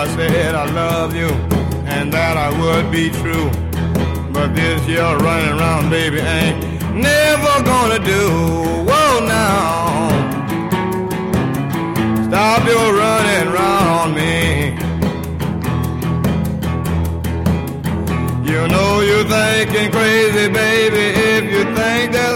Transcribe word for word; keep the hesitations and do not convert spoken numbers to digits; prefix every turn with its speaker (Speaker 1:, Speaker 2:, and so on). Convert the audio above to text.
Speaker 1: I said I love you and that I would be true. But this here running around, baby, ain't never gonna do. Whoa, now, stop your running round on me. You know you're thinking crazy, baby, if you think that